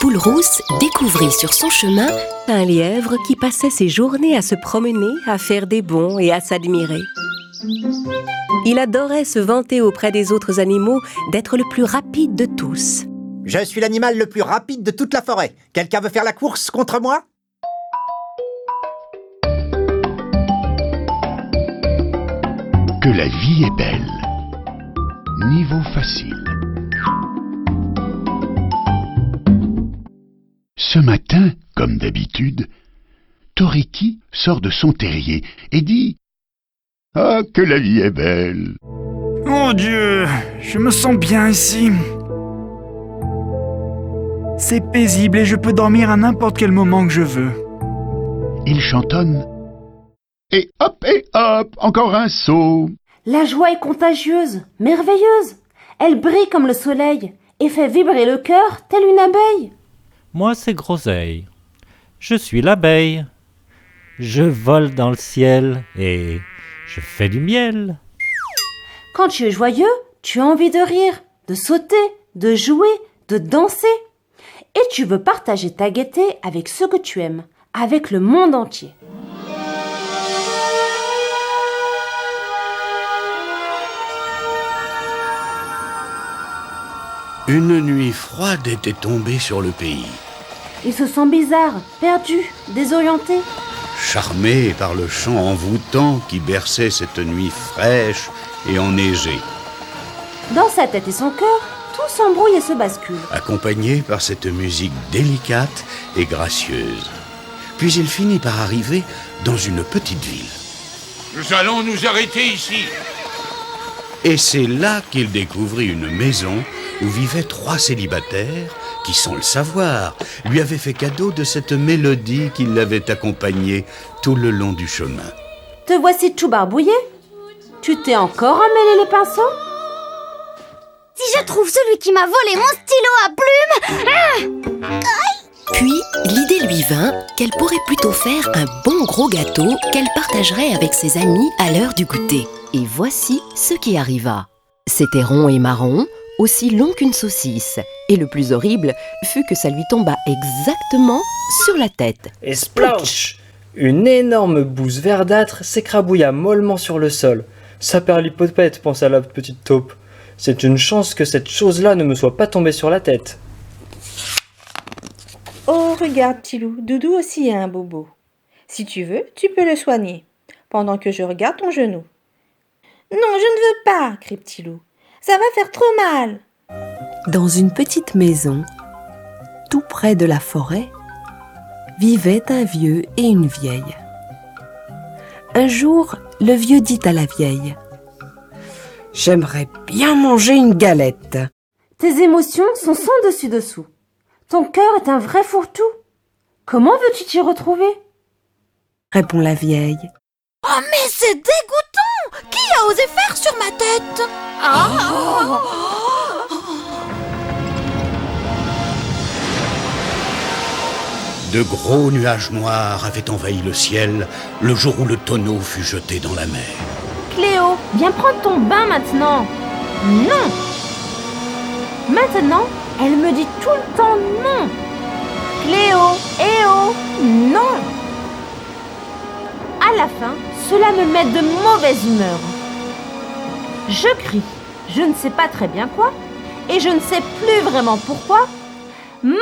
poule rousse découvrit sur son chemin un lièvre qui passait ses journées à se promener, à faire des bonds et à s'admirer. Il adorait se vanter auprès des autres animaux d'être le plus rapide de tous. Je suis l'animal le plus rapide de toute la forêt. Quelqu'un veut faire la course contre moi ? Que la vie est belle. Niveau facile. Ce matin, comme d'habitude, Toriki sort de son terrier et dit « Ah, que la vie est belle !» Mon Dieu, je me sens bien ici. C'est paisible et je peux dormir à n'importe quel moment que je veux. Il chantonne « Et hop, encore un saut !» La joie est contagieuse, merveilleuse. Elle brille comme le soleil et fait vibrer le cœur telle une abeille. Moi, c'est Groseille. Je suis l'abeille. Je vole dans le ciel et je fais du miel. Quand tu es joyeux, tu as envie de rire, de sauter, de jouer, de danser. Et tu veux partager ta gaieté avec ceux que tu aimes, avec le monde entier. Une nuit froide était tombée sur le pays. Il se sent bizarre, perdu, désorienté. Charmé par le chant envoûtant qui berçait cette nuit fraîche et enneigée. Dans sa tête et son cœur, tout s'embrouille et se bascule. Accompagné par cette musique délicate et gracieuse. Puis il finit par arriver dans une petite ville. Nous allons nous arrêter ici. Et c'est là qu'il découvrit une maison où vivaient 3 célibataires qui, sans le savoir, lui avaient fait cadeau de cette mélodie qui l'avait accompagné tout le long du chemin. Te voici tout barbouillé. Tu t'es encore emmêlé les pinceaux? Si je trouve celui qui m'a volé mon stylo à plumes... Puis, l'idée lui vint qu'elle pourrait plutôt faire un bon gros gâteau qu'elle partagerait avec ses amis à l'heure du goûter. Et voici ce qui arriva. C'était rond et marron, aussi long qu'une saucisse. Et le plus horrible fut que ça lui tomba exactement sur la tête. Et splotch! Une énorme bouse verdâtre s'écrabouilla mollement sur le sol. Saperlipopette, pensa la petite taupe. C'est une chance que cette chose-là ne me soit pas tombée sur la tête. Oh, regarde, petit loup, Doudou aussi a un bobo. Si tu veux, tu peux le soigner, pendant que je regarde ton genou. Non, je ne veux pas, crie Petit loup. Ça va faire trop mal. Dans une petite maison, tout près de la forêt, vivaient un vieux et une vieille. Un jour, le vieux dit à la vieille : « J'aimerais bien manger une galette. » Tes émotions sont sans dessus-dessous. Ton cœur est un vrai fourre-tout. Comment veux-tu t'y retrouver ? Répond la vieille. Oh, mais c'est dégoûtant! Qui a osé faire sur ma tête? De gros nuages noirs avaient envahi le ciel le jour où le tonneau fut jeté dans la mer. Cléo, viens prendre ton bain maintenant. Non. Maintenant, elle me dit tout le temps non. Cléo, non. À la fin, cela me met de mauvaise humeur. Je crie, je ne sais pas très bien quoi, et je ne sais plus vraiment pourquoi. Marre!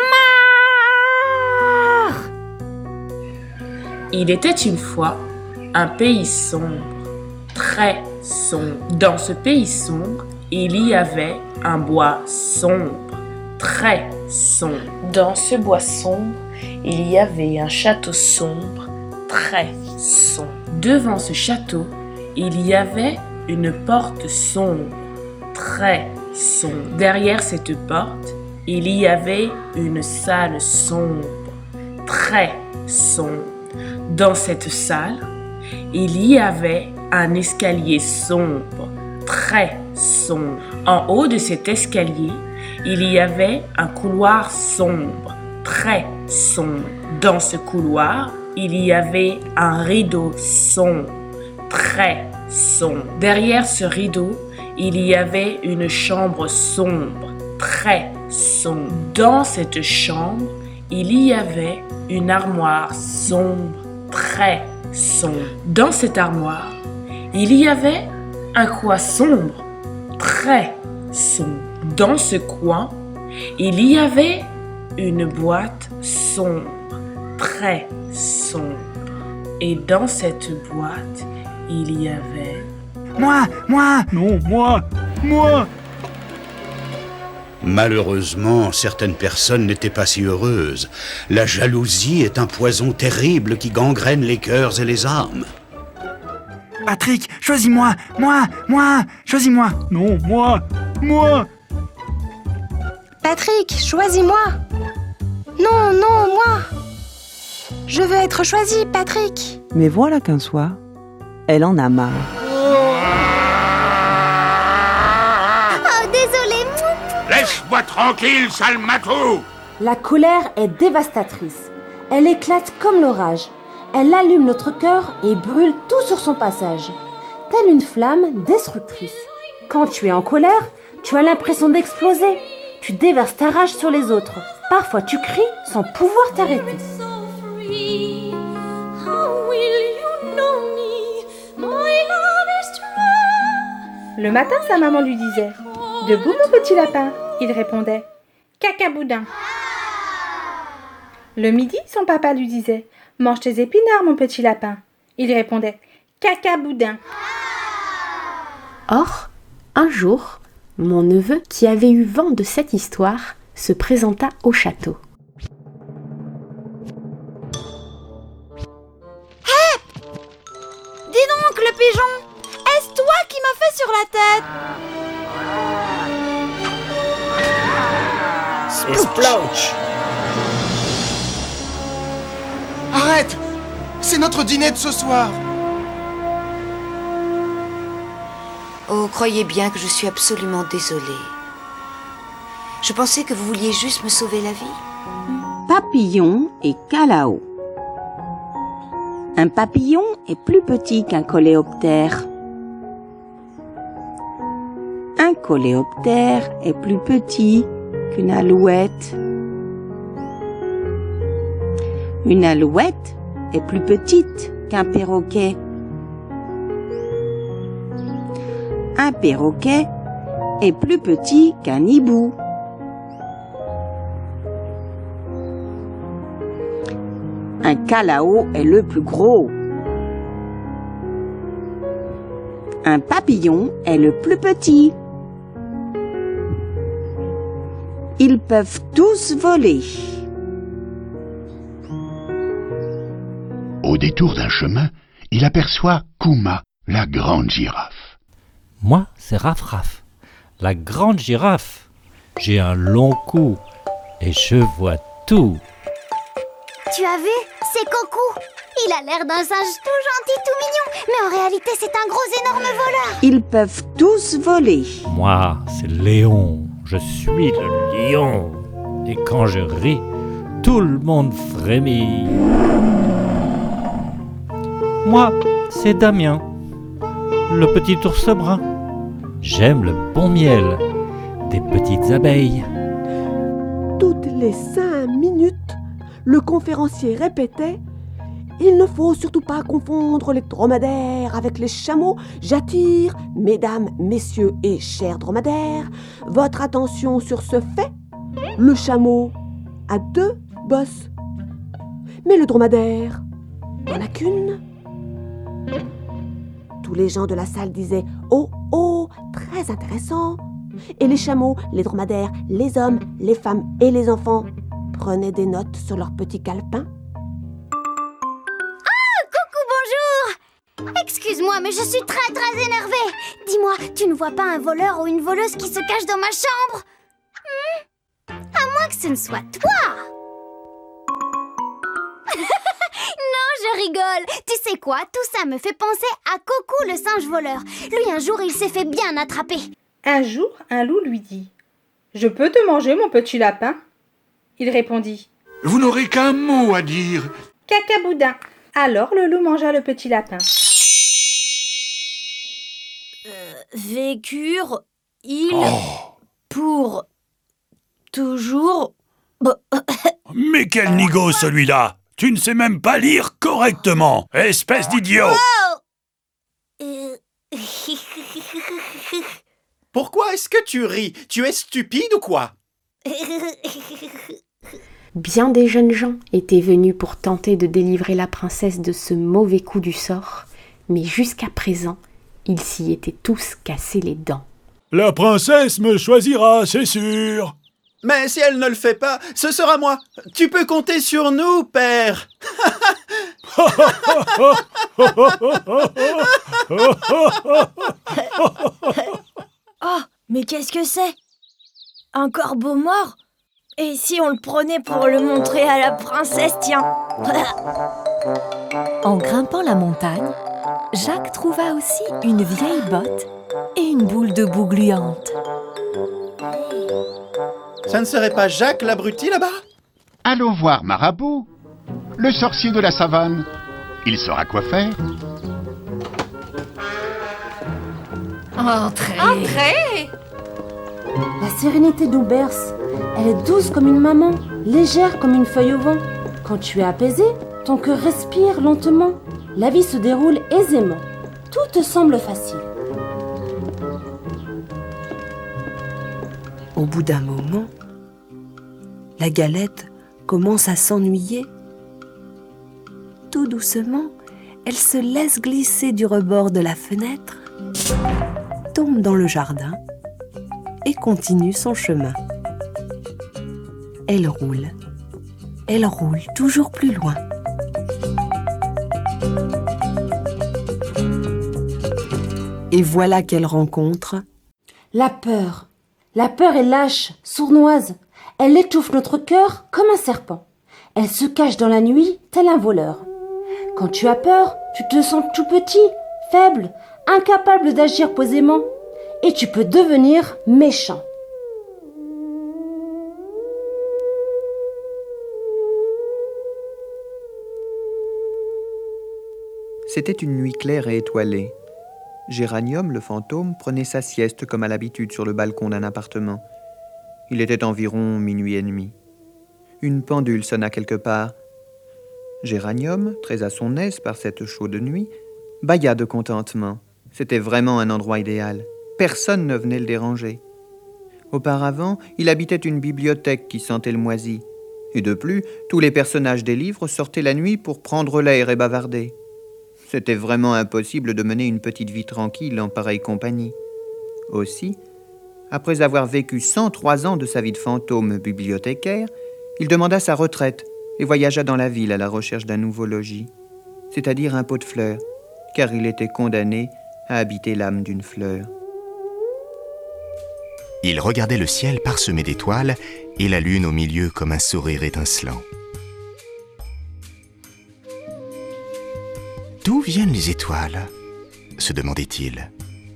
Il était une fois un pays sombre, très sombre. Dans ce pays sombre, il y avait un bois sombre, très sombre. Dans ce bois sombre, il y avait un château sombre, très sombre. Devant ce château, il y avait une porte sombre, très sombre. Derrière cette porte, il y avait une salle sombre, très sombre. Dans cette salle, il y avait un escalier sombre, très sombre. En haut de cet escalier, il y avait un couloir sombre, très sombre. Dans ce couloir, il y avait un rideau sombre, très sombre. Derrière ce rideau, il y avait une chambre sombre, très sombre. Dans cette chambre, il y avait une armoire sombre, très sombre. Dans cette armoire, il y avait un coin sombre, très sombre. Dans ce coin, il y avait une boîte sombre, très sombre. Et dans cette boîte, il y avait... Moi. Non, moi. Malheureusement, certaines personnes n'étaient pas si heureuses. La jalousie est un poison terrible qui gangrène les cœurs et les âmes. Patrick, choisis-moi. Moi. Choisis-moi. Non, moi. Patrick, choisis-moi. Non, moi. Je veux être choisi, Patrick. Mais voilà qu'un soir, elle en a marre. Oh, désolé. Laisse-moi tranquille, sale matou! La colère est dévastatrice. Elle éclate comme l'orage. Elle allume notre cœur et brûle tout sur son passage, telle une flamme destructrice. Quand tu es en colère, tu as l'impression d'exploser. Tu déverses ta rage sur les autres. Parfois tu cries sans pouvoir t'arrêter. Le matin, sa maman lui disait « Debout, mon petit lapin !» Il répondait « Cacaboudin !» Le midi, son papa lui disait « Mange tes épinards, mon petit lapin !» Il répondait « Cacaboudin !» Or, un jour, mon neveu, qui avait eu vent de cette histoire, se présenta au château. Hé! Dis donc, le pigeon! Est-ce toi qui m'as fait sur la tête? Splouch! Arrête! C'est notre dîner de ce soir! Oh, croyez bien que je suis absolument désolée. Je pensais que vous vouliez juste me sauver la vie. Papillon et Calao. Un papillon est plus petit qu'un coléoptère. Un coléoptère est plus petit qu'une alouette. Une alouette est plus petite qu'un perroquet. Un perroquet est plus petit qu'un hibou. Un calao est le plus gros. Un papillon est le plus petit. Ils peuvent tous voler. Au détour d'un chemin, il aperçoit Kuma, la grande girafe. Moi, c'est Raf, la grande girafe. J'ai un long cou et je vois tout. Tu as vu? C'est Coco. Il a l'air d'un singe tout gentil, tout mignon. Mais en réalité, c'est un gros énorme voleur. Ils peuvent tous voler. Moi, c'est Léon. Je suis le lion. Et quand je ris, tout le monde frémit. Moi, c'est Damien, le petit ours brun. J'aime le bon miel des petites abeilles. Toutes les 5 minutes, le conférencier répétait « Il ne faut surtout pas confondre les dromadaires avec les chameaux. J'attire, mesdames, messieurs et chers dromadaires, votre attention sur ce fait. Le chameau a 2 bosses, mais le dromadaire n'en a qu'une. » Tous les gens de la salle disaient « Oh, oh, très intéressant !» Et les chameaux, les dromadaires, les hommes, les femmes et les enfants prenaient des notes sur leurs petits calepins. Ah, coucou, bonjour! Excuse-moi, mais je suis très énervée. Dis-moi, tu ne vois pas un voleur ou une voleuse qui se cache dans ma chambre? À moins que ce ne soit toi! Non, je rigole. Tu sais quoi? Tout ça me fait penser à Coco, le singe voleur. Lui, un jour, il s'est fait bien attraper. Un jour, un loup lui dit « Je peux te manger, mon petit lapin ?» Il répondit « Vous n'aurez qu'un mot à dire. »« Cacaboudin !» Alors le loup mangea le petit lapin. Vécurent-ils pour toujours... Mais quel nigo celui-là! Tu ne sais même pas lire correctement, espèce d'idiot! Pourquoi est-ce que tu ris? Tu es stupide ou quoi? Bien des jeunes gens étaient venus pour tenter de délivrer la princesse de ce mauvais coup du sort, mais jusqu'à présent, ils s'y étaient tous cassés les dents. La princesse me choisira, c'est sûr! Mais si elle ne le fait pas, ce sera moi. Tu peux compter sur nous, père. Oh, mais qu'est-ce que c'est? Un corbeau mort? Et si on le prenait pour le montrer à la princesse, tiens? En grimpant la montagne, Jacques trouva aussi une vieille botte et une boule de boue gluante. Ça ne serait pas Jacques l'abruti là-bas? Allons voir Marabout, le sorcier de la savane. Il saura quoi faire. Entrez! Entrez! La sérénité nous berce. Elle est douce comme une maman, légère comme une feuille au vent. Quand tu es apaisé, ton cœur respire lentement. La vie se déroule aisément. Tout te semble facile. Au bout d'un moment, la galette commence à s'ennuyer. Tout doucement, elle se laisse glisser du rebord de la fenêtre, tombe dans le jardin et continue son chemin. Elle roule toujours plus loin. Et voilà qu'elle rencontre la peur. La peur est lâche, sournoise. Elle étouffe notre cœur comme un serpent. Elle se cache dans la nuit tel un voleur. Quand tu as peur, tu te sens tout petit, faible, incapable d'agir posément. Et tu peux devenir méchant. C'était une nuit claire et étoilée. Géranium, le fantôme, prenait sa sieste comme à l'habitude sur le balcon d'un appartement. Il était environ 00h30. Une pendule sonna quelque part. Géranium, très à son aise par cette chaude nuit, bâilla de contentement. C'était vraiment un endroit idéal. Personne ne venait le déranger. Auparavant, il habitait une bibliothèque qui sentait le moisi. Et de plus, tous les personnages des livres sortaient la nuit pour prendre l'air et bavarder. C'était vraiment impossible de mener une petite vie tranquille en pareille compagnie. Aussi, après avoir vécu 103 ans de sa vie de fantôme bibliothécaire, il demanda sa retraite et voyagea dans la ville à la recherche d'un nouveau logis, c'est-à-dire un pot de fleurs, car il était condamné à habiter l'âme d'une fleur. Il regardait le ciel parsemé d'étoiles et la lune au milieu comme un sourire étincelant. D'où viennent les étoiles ? Se demandait-il.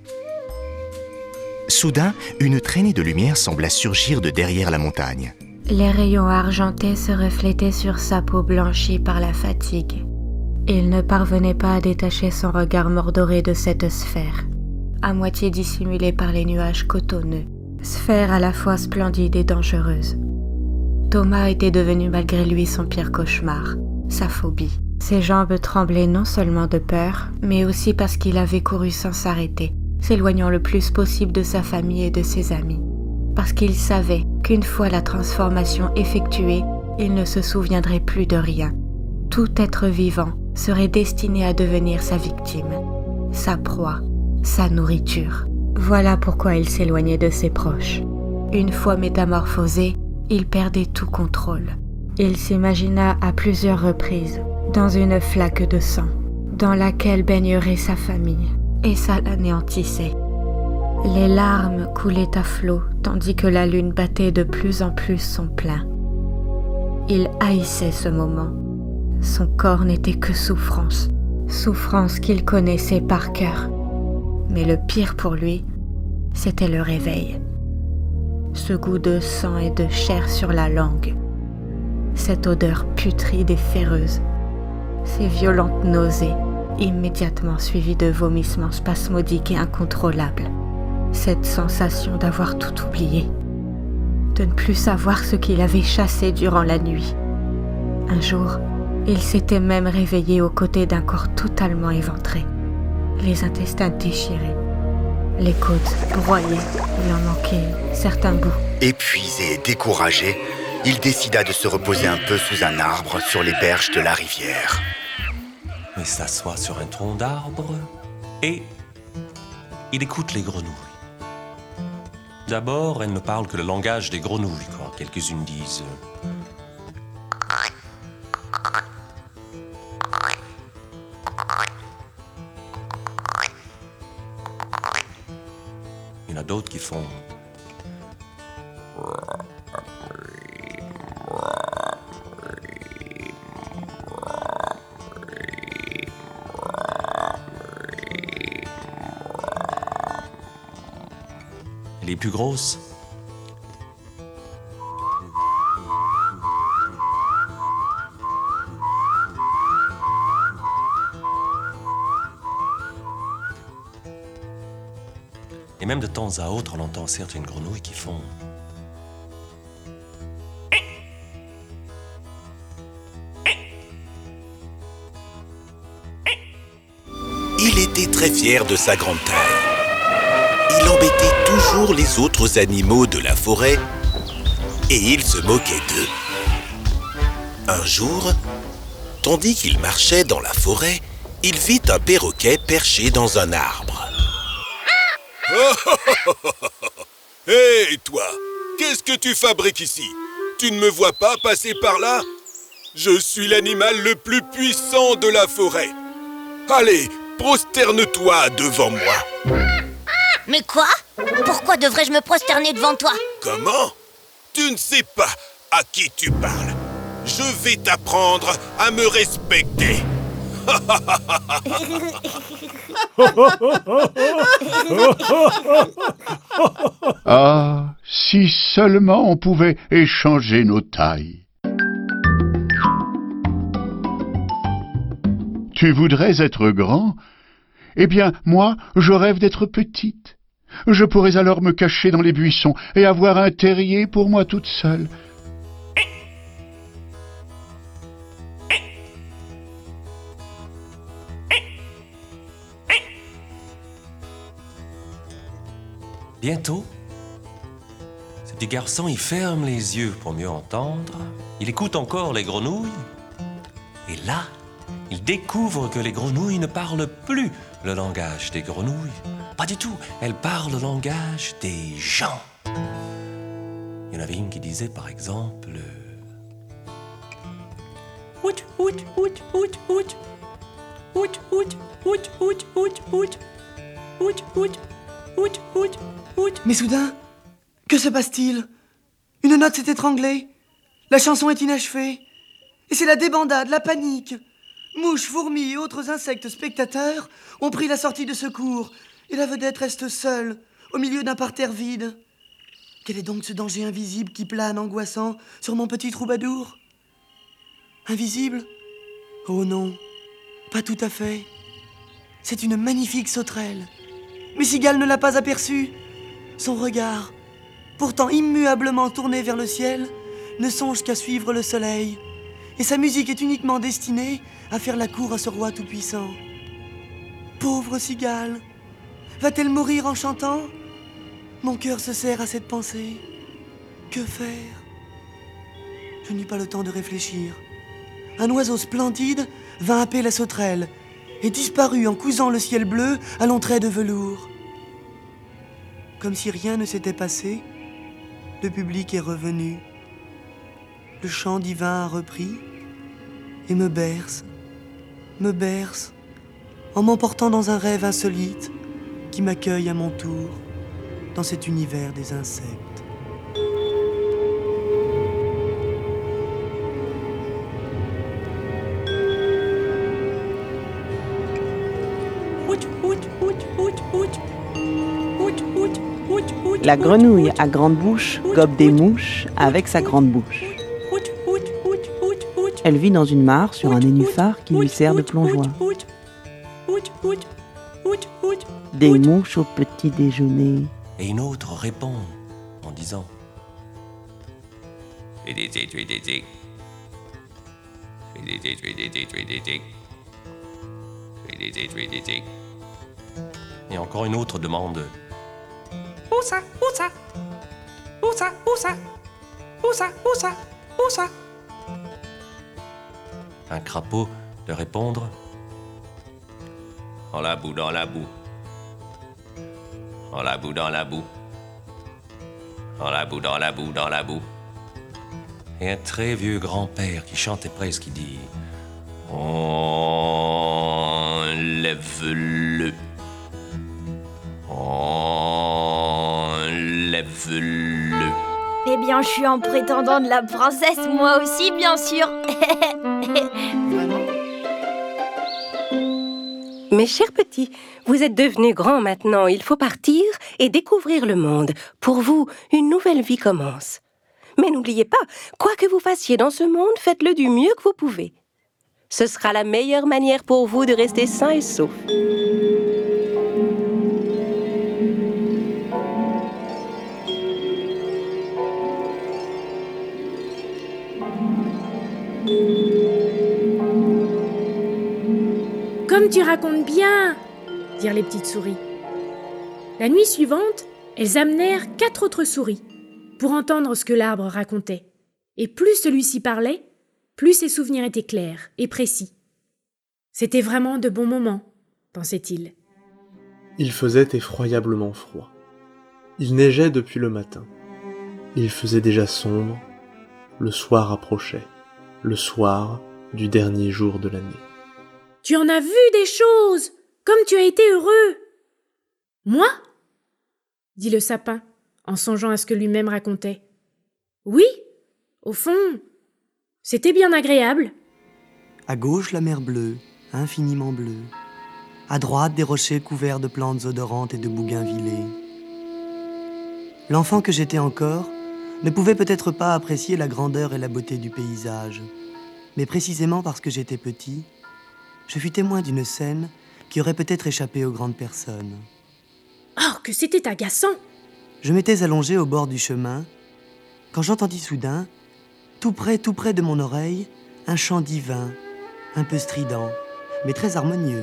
Soudain, une traînée de lumière sembla surgir de derrière la montagne. Les rayons argentés se reflétaient sur sa peau blanchie par la fatigue. Il ne parvenait pas à détacher son regard mordoré de cette sphère, à moitié dissimulée par les nuages cotonneux, sphère à la fois splendide et dangereuse. Thomas était devenu malgré lui son pire cauchemar, sa phobie. Ses jambes tremblaient non seulement de peur, mais aussi parce qu'il avait couru sans s'arrêter, s'éloignant le plus possible de sa famille et de ses amis. Parce qu'il savait qu'une fois la transformation effectuée, il ne se souviendrait plus de rien. Tout être vivant serait destiné à devenir sa victime, sa proie, sa nourriture. Voilà pourquoi il s'éloignait de ses proches. Une fois métamorphosé, il perdait tout contrôle. Il s'imagina à plusieurs reprises dans une flaque de sang, dans laquelle baignerait sa famille, et ça l'anéantissait. Les larmes coulaient à flots, tandis que la lune battait de plus en plus son plein. Il haïssait ce moment. Son corps n'était que souffrance, souffrance qu'il connaissait par cœur. Mais le pire pour lui, c'était le réveil. Ce goût de sang et de chair sur la langue, cette odeur putride et féreuse, ces violentes nausées, immédiatement suivies de vomissements spasmodiques et incontrôlables. Cette sensation d'avoir tout oublié, de ne plus savoir ce qu'il avait chassé durant la nuit. Un jour, il s'était même réveillé aux côtés d'un corps totalement éventré, les intestins déchirés, les côtes broyées, il en manquait certains bouts. Épuisé et découragé, il décida de se reposer un peu sous un arbre sur les berges de la rivière. Il s'assoit sur un tronc d'arbre et il écoute les grenouilles. D'abord, elles ne parlent que le langage des grenouilles, quand quelques-unes disent... Il y en a d'autres qui font... Les plus grosses. Et même de temps à autre, on entend certaines grenouilles qui font... Il était très fier de sa grande taille. Il embêtait toujours les autres animaux de la forêt et il se moquait d'eux. Un jour, tandis qu'il marchait dans la forêt, il vit un perroquet perché dans un arbre. Hé, toi, qu'est-ce que tu fabriques ici? Tu ne me vois pas passer par là? Je suis l'animal le plus puissant de la forêt. Allez, prosterne-toi devant moi. Mais quoi? Pourquoi devrais-je me prosterner devant toi? Comment? Tu ne sais pas à qui tu parles. Je vais t'apprendre à me respecter. Ah, si seulement on pouvait échanger nos tailles. Tu voudrais être grand? Eh bien, moi, je rêve d'être petite. Je pourrais alors me cacher dans les buissons et avoir un terrier pour moi toute seule. Bientôt, ce petit garçon, il ferme les yeux pour mieux entendre. Il écoute encore les grenouilles. Et là, il découvre que les grenouilles ne parlent plus le langage des grenouilles. Pas du tout, elles parlent le langage des gens. Il y en avait une qui disait par exemple... Out, out, out, out, out. Out, out, out, out, out, out. Out, out, out, out, out. Mais soudain, que se passe-t-il? Une note s'est étranglée. La chanson est inachevée. Et c'est la débandade, la panique. Mouches, fourmis et autres insectes spectateurs ont pris la sortie de secours. Et la vedette reste seule, au milieu d'un parterre vide. Quel est donc ce danger invisible qui plane angoissant sur mon petit troubadour? Invisible? Oh non, pas tout à fait. C'est une magnifique sauterelle. Mais Cigale ne l'a pas aperçue. Son regard, pourtant immuablement tourné vers le ciel, ne songe qu'à suivre le soleil. Et sa musique est uniquement destinée à faire la cour à ce roi tout-puissant. Pauvre Cigale, va-t-elle mourir en chantant? Mon cœur se serre à cette pensée. Que faire? Je n'eus pas le temps de réfléchir. Un oiseau splendide vint happer la sauterelle et disparut en cousant le ciel bleu à longs traits de velours. Comme si rien ne s'était passé, le public est revenu. Le chant divin a repris et me berce, en m'emportant dans un rêve insolite qui m'accueille à mon tour dans cet univers des insectes. La grenouille à grande bouche gobe des mouches avec sa grande bouche. Elle vit dans une mare sur un nénuphar qui lui sert de plongeoir. Des mouches au petit déjeuner. Et une autre répond en disant Et encore une autre demande. Où ça? Où ça? Où ça? Où ça? Où ça? Où ça? Où ça? Un crapaud de répondre. Dans la boue, dans la boue. Dans la boue, dans la boue. Dans la boue, dans la boue, dans la boue. Et un très vieux grand-père qui chantait presque, qui dit: enlève-le. Enlève-le. Eh bien, je suis un prétendant de la princesse, moi aussi, bien sûr. Mes chers petits, vous êtes devenus grands maintenant. Il faut partir et découvrir le monde. Pour vous, une nouvelle vie commence. Mais n'oubliez pas, quoi que vous fassiez dans ce monde, faites-le du mieux que vous pouvez. Ce sera la meilleure manière pour vous de rester sains et saufs. Comme tu racontes bien, dirent les petites souris. La nuit suivante, elles amenèrent 4 autres souris pour entendre ce que l'arbre racontait. Et plus celui-ci parlait, plus ses souvenirs étaient clairs et précis. C'était vraiment de bons moments, pensait-il. Il faisait effroyablement froid. Il neigeait depuis le matin. Il faisait déjà sombre. Le soir approchait. Le soir du dernier jour de l'année. Tu en as vu des choses, comme tu as été heureux. Moi ? dit le sapin, en songeant à ce que lui-même racontait. Oui, au fond, c'était bien agréable. À gauche, la mer bleue, infiniment bleue. À droite, des rochers couverts de plantes odorantes et de bougainvillées. L'enfant que j'étais encore ne pouvait peut-être pas apprécier la grandeur et la beauté du paysage. Mais précisément parce que j'étais petit, je fus témoin d'une scène qui aurait peut-être échappé aux grandes personnes. Oh, que c'était agaçant! Je m'étais allongé au bord du chemin, quand j'entendis soudain, tout près de mon oreille, un chant divin, un peu strident, mais très harmonieux.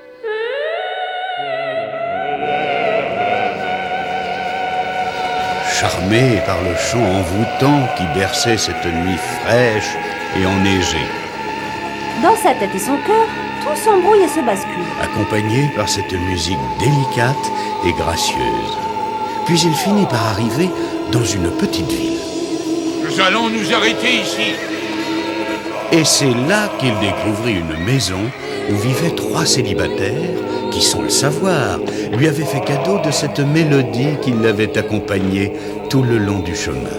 Charmé par le chant envoûtant qui berçait cette nuit fraîche et enneigée. Dans sa tête et son cœur, tout s'embrouille et se bascule. Accompagné par cette musique délicate et gracieuse. Puis il finit par arriver dans une petite ville. Nous allons nous arrêter ici. Et c'est là qu'il découvrit une maison où vivaient 3 célibataires qui, sans le savoir, lui avaient fait cadeau de cette mélodie qui l'avait accompagné tout le long du chemin.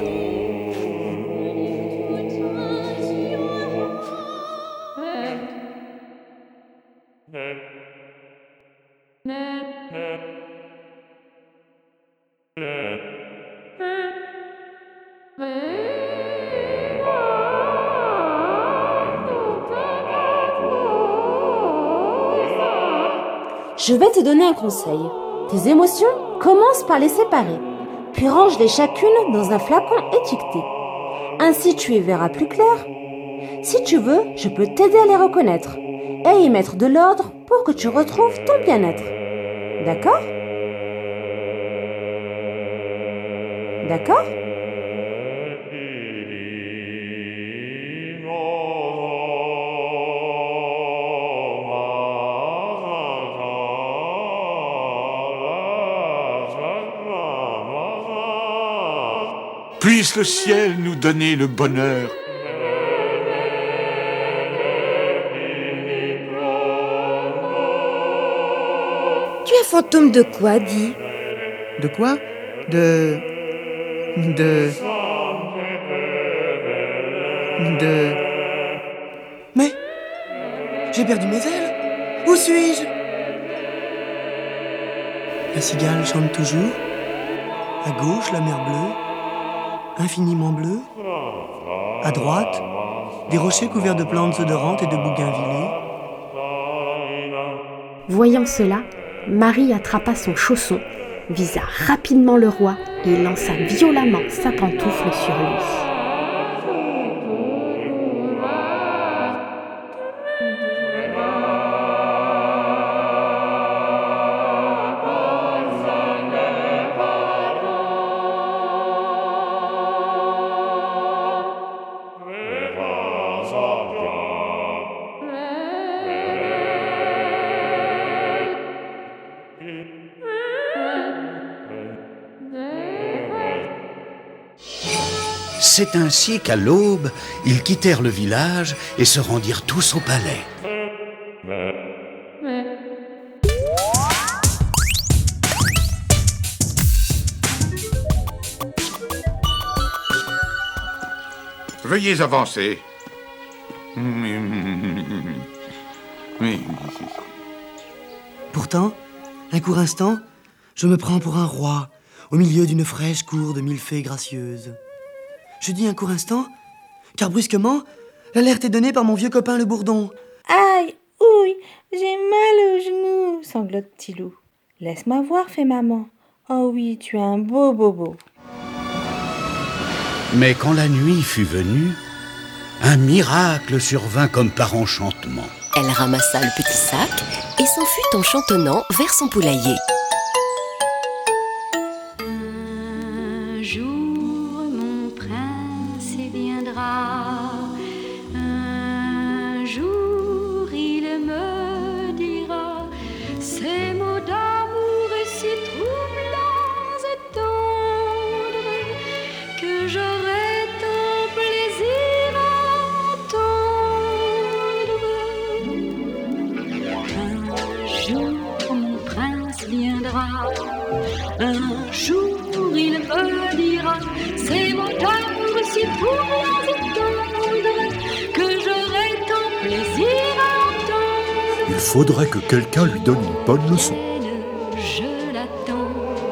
Je vais te donner un conseil. Tes émotions, commence par les séparer, puis range-les chacune dans un flacon étiqueté. Ainsi tu y verras plus clair. Si tu veux, je peux t'aider à les reconnaître et y mettre de l'ordre pour que tu retrouves ton bien-être. D'accord ? D'accord ? Puisse le ciel nous donner le bonheur. Tu es fantôme de quoi, dis ? De quoi ? De... Mais j'ai perdu mes ailes. Où suis-je ? La cigale chante toujours. À gauche, la mer bleue, infiniment bleue. À droite, des rochers couverts de plantes odorantes et de bougainvillées. Voyant cela, Marie attrapa son chausson, visa rapidement le roi et lança violemment sa pantoufle sur lui. C'est ainsi qu'à l'aube, ils quittèrent le village et se rendirent tous au palais. Veuillez avancer. Oui. Pourtant, un court instant, je me prends pour un roi, au milieu d'une fraîche cour de mille fées gracieuses. Je dis un court instant, car brusquement, l'alerte est donnée par mon vieux copain le bourdon. Aïe, ouille, j'ai mal au genou, sanglote petit loup. Laisse-moi voir, fait maman. Oh oui, tu es un beau bobo. Mais quand la nuit fut venue, un miracle survint comme par enchantement. Elle ramassa le petit sac et s'enfuit en chantonnant vers son poulailler. Un jour, mon prince viendra. Un jour, il me dira ces mots d'amour si troublants et tendres que j'aurai tant plaisir à entendre. Un jour, mon prince viendra. Un jour, il me dira ces mots d'amour si troublants et tendres que j'aurai tant plaisir à entendre. Il faudrait que quelqu'un lui donne une bonne leçon. Je l'attends,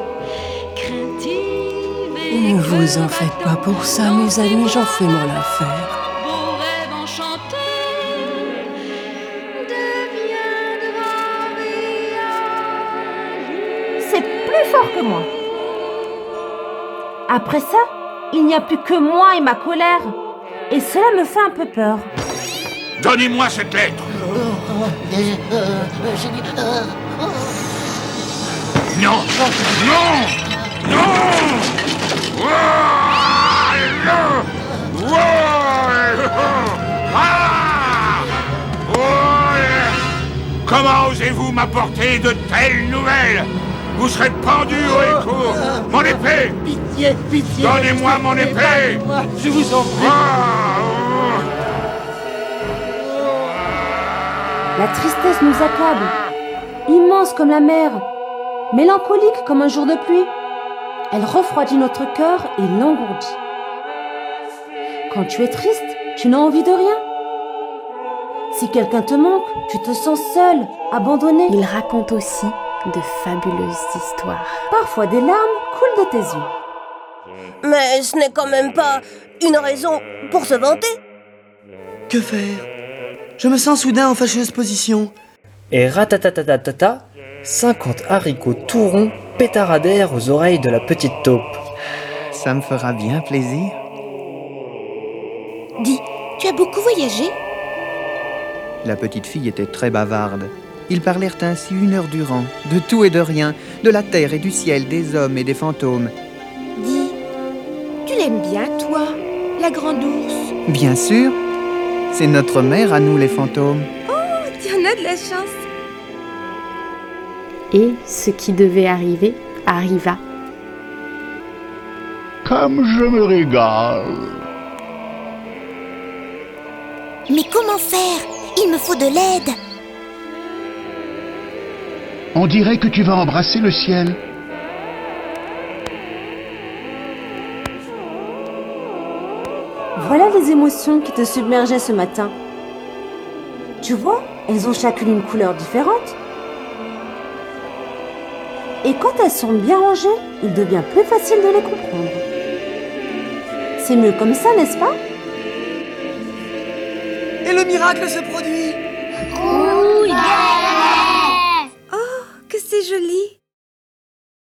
craintive et Ne vous en faites pas pour ça, mes amis, j'en fais mon affaire. beau rêve enchanté deviendra réalité. C'est plus fort que moi. Après ça, il n'y a plus que moi et ma colère. Et cela me fait un peu peur. Donnez-moi cette lettre. Non. Non. Non. Comment osez-vous m'apporter de telles nouvelles? Vous serez pendu au écho. Mon épée. Pitié, pitié. Donnez-moi mon épée. Je vous en prie. La tristesse nous accable, immense comme la mer, mélancolique comme un jour de pluie. Elle refroidit notre cœur et l'engourdit. Quand tu es triste, tu n'as envie de rien. Si quelqu'un te manque, tu te sens seul, abandonné. Il raconte aussi de fabuleuses histoires. Parfois des larmes coulent de tes yeux. Mais ce n'est quand même pas une raison pour se vanter. Que faire? Je me sens soudain en fâcheuse position. Et ratatatatata, 50 haricots tout ronds pétaradèrent aux oreilles de la petite taupe. Ça me fera bien plaisir. Dis, tu as beaucoup voyagé? La petite fille était très bavarde. Ils parlèrent ainsi 1 heure durant, de tout et de rien, de la terre et du ciel, des hommes et des fantômes. Dis, tu l'aimes bien, toi, la grande ours? Bien sûr, c'est notre mère à nous les fantômes. Oh, tu en as de la chance. Et ce qui devait arriver arriva. Comme je me régale. Mais comment faire? Il me faut de l'aide. On dirait que tu vas embrasser le ciel. Voilà les émotions qui te submergeaient ce matin. Tu vois, elles ont chacune une couleur différente. Et quand elles sont bien rangées, il devient plus facile de les comprendre. C'est mieux comme ça, n'est-ce pas? Et le miracle se produit. Oh, yeah! Oh, que c'est joli.